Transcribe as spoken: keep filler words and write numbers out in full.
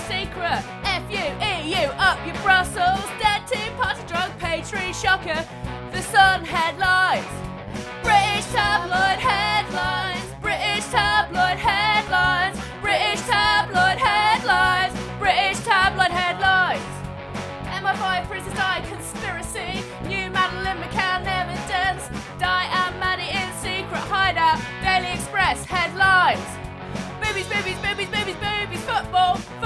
secret. F U E U up your Brussels. Dead team party drug pastry shocker. The Sun headlines. British tabloid headlines. British tabloid headlines. British tabloid headlines. British tabloid headlines. M I five prisoners die conspiracy. New Madeleine McCann evidence. Die and Maddie in secret hideout. Daily Express headlines. Boobies, boobies, boobies, boobies, boobies, football,